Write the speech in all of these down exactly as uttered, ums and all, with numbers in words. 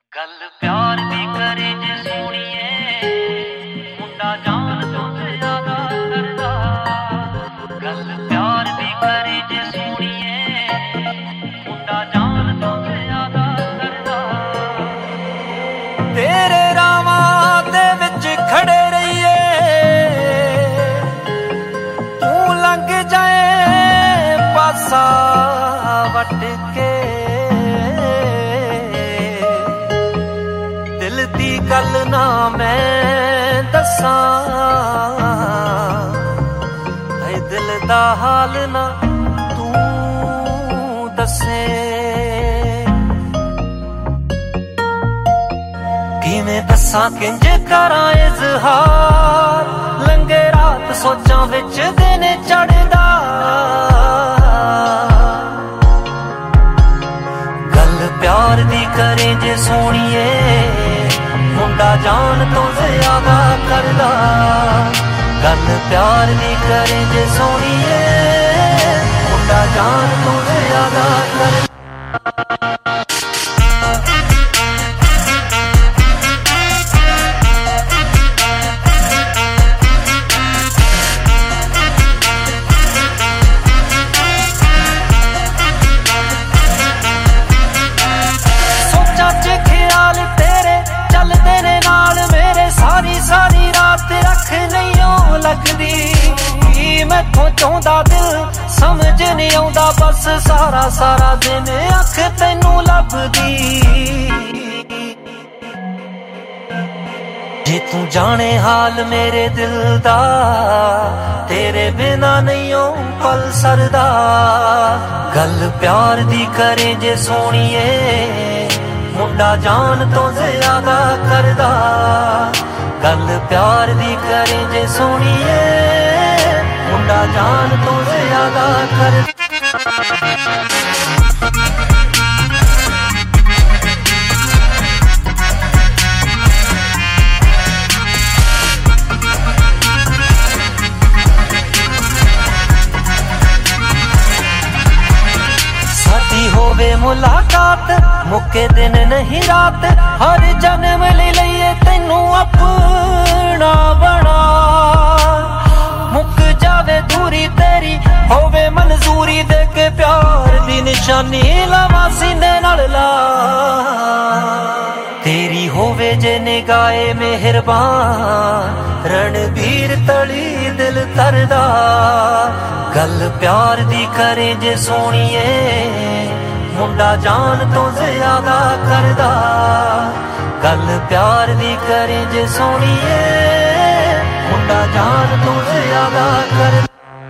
गल प्यार दी करे जे सोनिए मुंडा जान तो ज्यादा करदा। गल प्यार दी करे जे सोनिए मुंडा जान तो ज्यादा करदा। तेरे रावां दे विच खड़े रहिए तू लंघ जाए पासा वट के। दिल दी गल ना मैं दसां है दिल दा हाल ना तू दसे। किवें दसां किंज करां इज़हार लंघे रात सोचां विच दिन चढ़दा। गल प्यार दी करे जे सोनिए मुंडा जान तो ज्यादा करदा। गल प्यार दी करे जे सोनिए मुंडा जान तो ज्यादा करदा। सारी रात रख नहीं लगदी मैथों चाहुंदा दिल समझ नहीं आउंदा बस सारा सारा दिन अख तैनू लभदी। जे तू जाने हाल मेरे दिल दा तेरे बिना नहीं ओ पल सरदा। गल प्यार दी करे जे सोनिए मुंडा जान तो ज्यादा करदा। गल प्यार दी करे जे सोनिए मुंडा जान तो ज्यादा कर। साडी होवे मुलाकात मुके दिन नहीं रात हर जन्म ले लईए तैनू अपना बना। मुक जावे दूरी तेरी होवे मंजूरी दे के प्यार दी निशानी लवा सीने नाल ला। तेरी होवे जे निगाहे मेहरबान रणबीर तली दिल तरदा। गल प्यार दी करे जे सोनिए मुंडा जान तो ज्यादा करदा। गल प्यार दी करे जे सोनिए मुंडा जान तो ज्यादा करदा।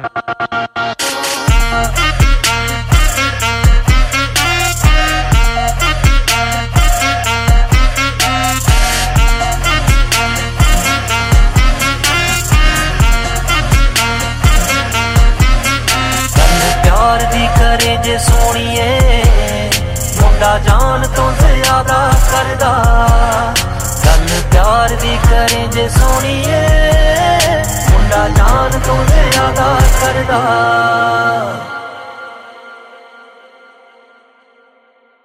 प्यार दी करे जे सोनिए मुंडा जान तो ज्यादा करदा। गल प्यार दी करे जे सोनिए मुंडा जान तो ज्यादा करदा।